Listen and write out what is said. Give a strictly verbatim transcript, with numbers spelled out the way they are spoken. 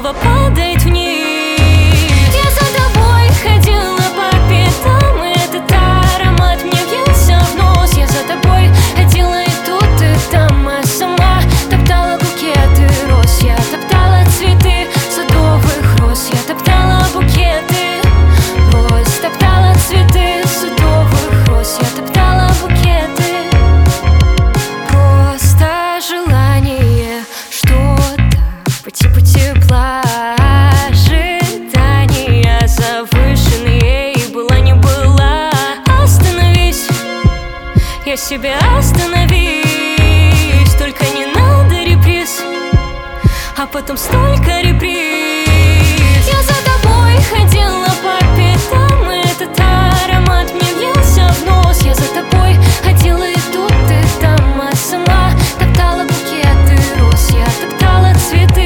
снова падает вниз. Я за тобой ходила по пятам, и этот аромат мне въелся в нос. Я за тобой ходила и тут, и там, а сама топтала букеты роз. Я топтала цветы садовых роз. Я топтала букеты роз. Топтала цветы садовых роз. Я топтала букеты. Просто желание что-то по типу тепла, ожидания завышенные, и была не была. Остановись, я себя остановись, только не надо реприз, а потом столько реприз. Я за тобой ходила по пятам, и этот аромат мне въелся в нос. Я за тобой ходила и тут, и там, а сама топтала букеты роз. Я топтала цветы